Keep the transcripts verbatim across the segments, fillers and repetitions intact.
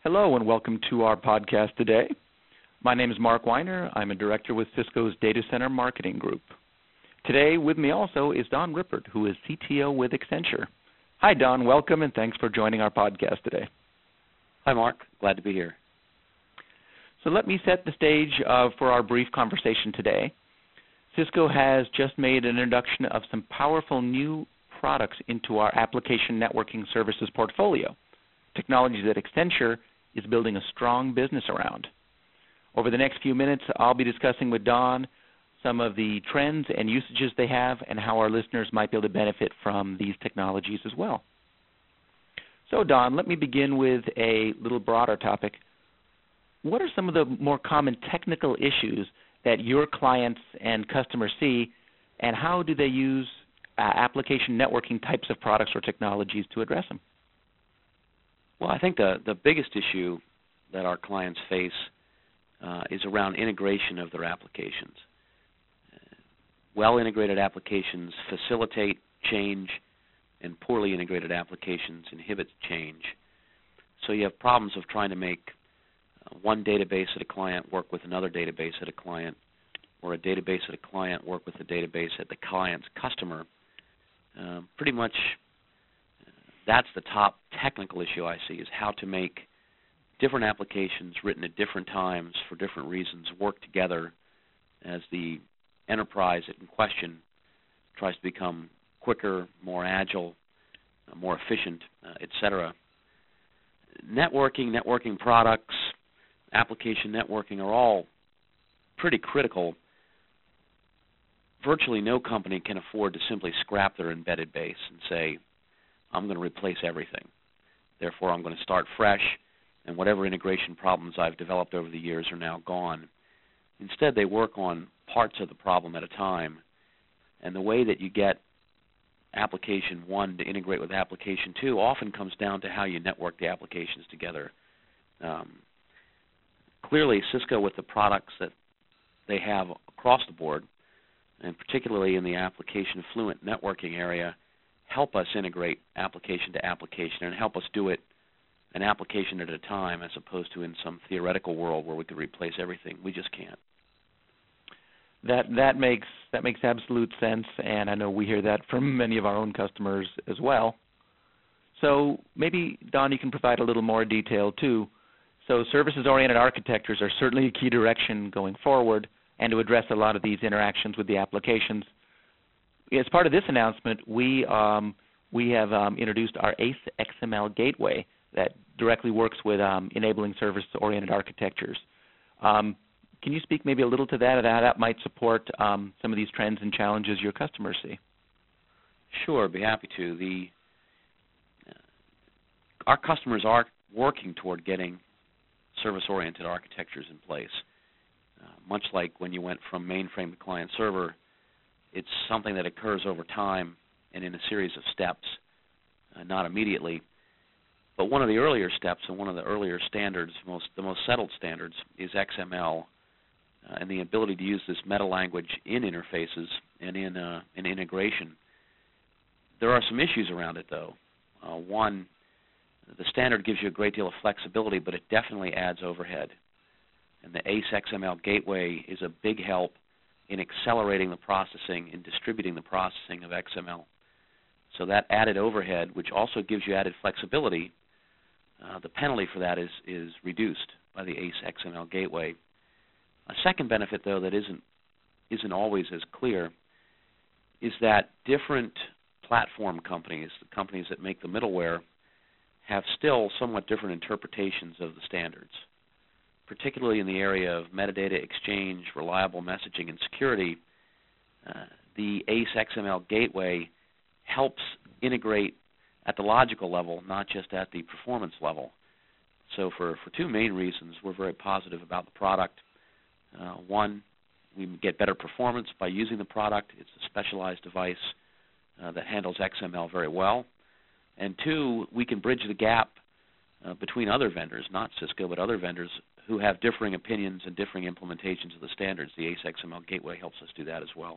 Hello and welcome to our podcast today. My name is Mark Weiner. I'm a director with Cisco's Data Center Marketing Group. Today with me also is Don Rippert, who is C T O with Accenture. Hi Don, welcome and thanks for joining our podcast today. Hi Mark, glad to be here. So let me set the stage uh, for our brief conversation today. Cisco has just made an introduction of some powerful new products into our application networking services portfolio, technologies that Accenture is building a strong business around. Over the next few minutes, I'll be discussing with Don some of the trends and usages they have and how our listeners might be able to benefit from these technologies as well. So Don, let me begin with a little broader topic. What are some of the more common technical issues that your clients and customers see, and how do they use uh, application networking types of products or technologies to address them? Well, I think the, the biggest issue that our clients face uh, is around integration of their applications. Uh, well-integrated applications facilitate change, and poorly integrated applications inhibit change. So you have problems of trying to make uh, one database at a client work with another database at a client, or a database at a client work with a database at the client's customer. Uh, pretty much that's the top technical issue I see, is how to make different applications written at different times for different reasons work together as the enterprise in question tries to become quicker, more agile, uh, more efficient, uh, et cetera. Networking, networking products, application networking are all pretty critical. Virtually no company can afford to simply scrap their embedded base and say, I'm going to replace everything. Therefore, I'm going to start fresh, and whatever integration problems I've developed over the years are now gone. Instead, they work on parts of the problem at a time, and the way that you get application one to integrate with application two often comes down to how you network the applications together. Um, clearly, Cisco, with the products that they have across the board, and particularly in the application fluent networking area, help us integrate application to application and help us do it an application at a time, as opposed to in some theoretical world where we could replace everything. We just can't. That that makes that makes absolute sense, and I know we hear that from many of our own customers as well. So maybe, Don, you can provide a little more detail too. So services-oriented architectures are certainly a key direction going forward, and to address a lot of these interactions with the applications. As part of this announcement, we um, we have um, introduced our A C E X M L gateway that directly works with um, enabling service-oriented architectures. Um, can you speak maybe a little to that, and how that might support um, some of these trends and challenges your customers see? Sure, I'd be happy to. The uh, our customers are working toward getting service-oriented architectures in place. Uh, much like when you went from mainframe to client-server, it's something that occurs over time and in a series of steps, uh, not immediately. But one of the earlier steps and one of the earlier standards, most, the most settled standards, is X M L, uh, and the ability to use this meta language in interfaces and in, uh, in integration. There are some issues around it, though. Uh, one, the standard gives you a great deal of flexibility, but it definitely adds overhead. And the A C E X M L gateway is a big help in accelerating the processing and distributing the processing of X M L. So that added overhead, which also gives you added flexibility, uh, the penalty for that is, is reduced by the A C E X M L gateway. A second benefit, though, that isn't, isn't always as clear is that different platform companies, the companies that make the middleware, have still somewhat different interpretations of the standards. Particularly in the area of metadata exchange, reliable messaging, and security, uh, the A C E X M L gateway helps integrate at the logical level, not just at the performance level. So for, for two main reasons, we're very positive about the product. Uh, one, we get better performance by using the product. It's a specialized device uh, that handles X M L very well. And two, we can bridge the gap uh, between other vendors, not Cisco, but other vendors who have differing opinions and differing implementations of the standards. The A C E X M L gateway helps us do that as well.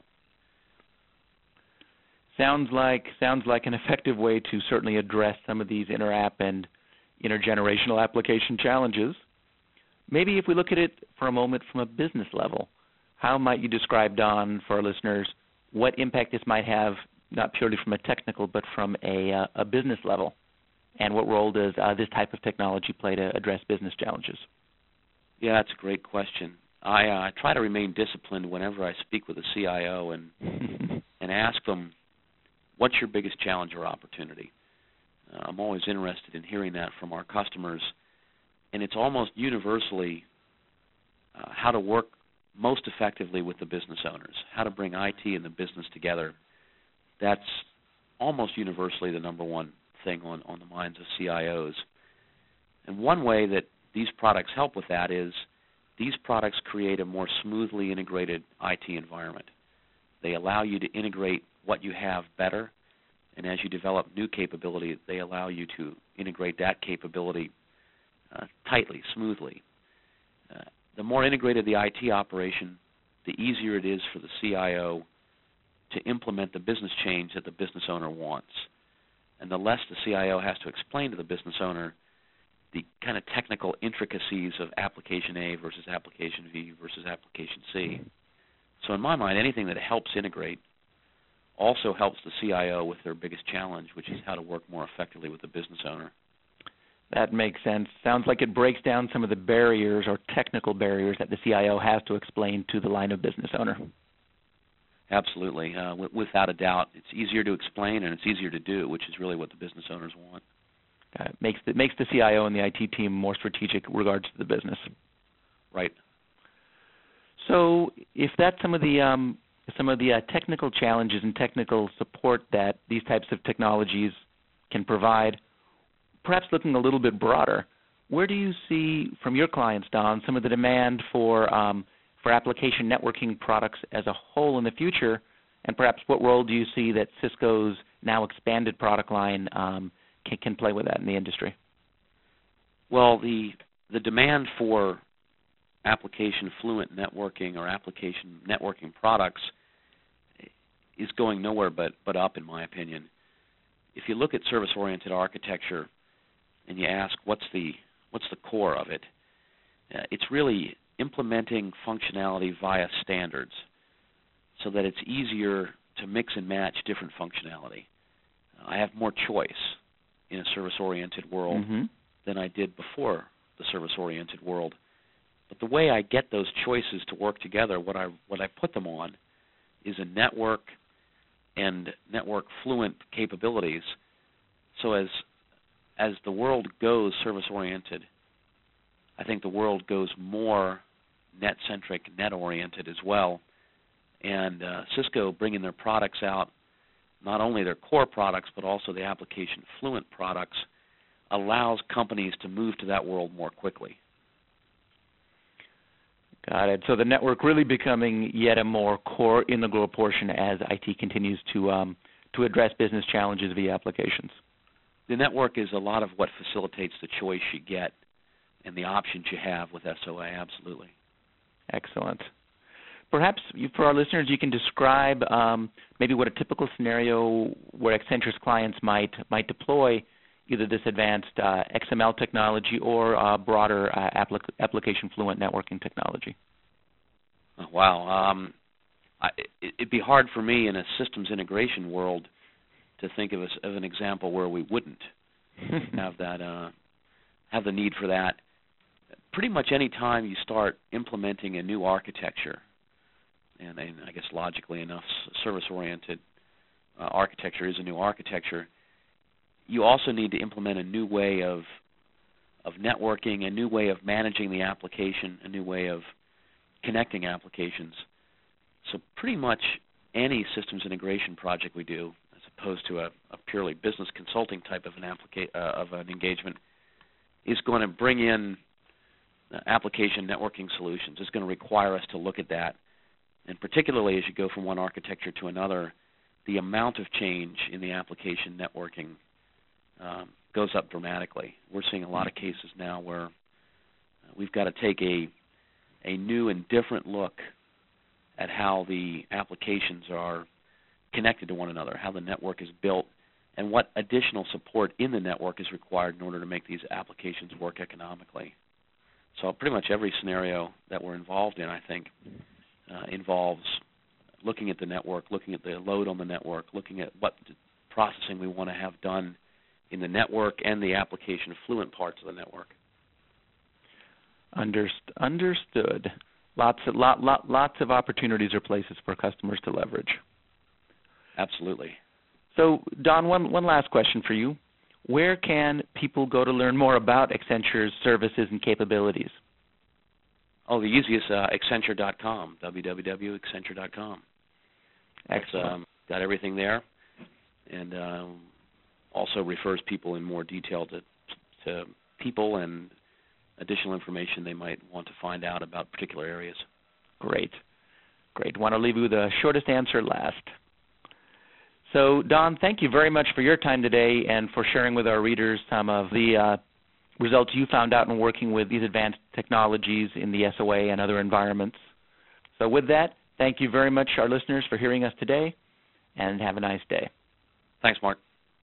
Sounds like sounds like an effective way to certainly address some of these inter-app and intergenerational application challenges. Maybe if we look at it for a moment from a business level, how might you describe, Don, for our listeners, what impact this might have, not purely from a technical, but from a, uh, a business level? And what role does uh, this type of technology play to address business challenges? Yeah, that's a great question. I uh, try to remain disciplined whenever I speak with a C I O and and ask them, what's your biggest challenge or opportunity? Uh, I'm always interested in hearing that from our customers, and it's almost universally uh, how to work most effectively with the business owners, how to bring I T and the business together. That's almost universally the number one thing on, on the minds of C I Os. And one way that these products help with that is these products create a more smoothly integrated I T environment. They allow you to integrate what you have better, and as you develop new capability, they allow you to integrate that capability uh, tightly, smoothly. Uh, the more integrated the I T operation, the easier it is for the C I O to implement the business change that the business owner wants. And the less the C I O has to explain to the business owner the kind of technical intricacies of application A versus application V versus application C. So in my mind, anything that helps integrate also helps the C I O with their biggest challenge, which is how to work more effectively with the business owner. That makes sense. Sounds like it breaks down some of the barriers or technical barriers that the C I O has to explain to the line of business owner. Absolutely. Uh, w- without a doubt. It's easier to explain and it's easier to do, which is really what the business owners want. Uh, makes the, makes the C I O and the I T team more strategic in regards to the business. Right. So if that's some of the um, some of the uh, technical challenges and technical support that these types of technologies can provide, perhaps looking a little bit broader, where do you see from your clients, Don, some of the demand for um, for application networking products as a whole in the future, and perhaps what role do you see that Cisco's now expanded product line um, can, can play with that in the industry? Well, the the demand for application fluent networking or application networking products is going nowhere but, but up, in my opinion. If you look at service-oriented architecture and you ask what's the what's the core of it, uh, it's really implementing functionality via standards so that it's easier to mix and match different functionality. Uh, I have more choice in a service-oriented world mm-hmm. than I did before the service-oriented world. But the way I get those choices to work together, what I what I put them on, is a network and network fluent capabilities. So as as the world goes service-oriented, I think the world goes more net-centric, net-oriented as well. And uh, Cisco bringing their products out, not only their core products, but also the application fluent products, allows companies to move to that world more quickly. Got it. So the network really becoming yet a more core integral portion as I T continues to um, to address business challenges via applications. The network is a lot of what facilitates the choice you get and the options you have with S O A, absolutely. Excellent. Perhaps you, for our listeners, you can describe um, maybe what a typical scenario where Accenture's clients might might deploy either this advanced uh, X M L technology or uh, broader uh, applic- application fluent networking technology. Oh, wow. Um, I, it, it'd be hard for me in a systems integration world to think of, a, of an example where we wouldn't have that uh, have the need for that. Pretty much any time you start implementing a new architecture, and, and I guess logically enough, service-oriented uh, architecture is a new architecture, you also need to implement a new way of of networking, a new way of managing the application, a new way of connecting applications. So pretty much any systems integration project we do, as opposed to a, a purely business consulting type of an applica- uh, of an engagement, is going to bring in uh, application networking solutions. It's going to require us to look at that. And particularly as you go from one architecture to another, the amount of change in the application networking um, goes up dramatically. We're seeing a lot of cases now where uh, we've got to take a a new and different look at how the applications are connected to one another, how the network is built, and what additional support in the network is required in order to make these applications work economically. So pretty much every scenario that we're involved in, I think, uh, involves looking at the network, looking at the load on the network, looking at what processing we want to have done in the network and the application fluent parts of the network. Underst- understood. Lots of, lot, lot, lots of opportunities or places for customers to leverage. Absolutely. So, Don, one, one last question for you. Where can people go to learn more about Accenture's services and capabilities? Oh, the easiest, uh, Accenture dot com, w w w dot accenture dot com. Excellent. It's um, got everything there, and um, also refers people in more detail to, to people and additional information they might want to find out about particular areas. Great. Great. Want to leave you with the shortest answer last. So, Don, thank you very much for your time today and for sharing with our readers some of the uh, results you found out in working with these advanced technologies in the S O A and other environments. So with that, thank you very much, our listeners, for hearing us today, and have a nice day. Thanks, Mark.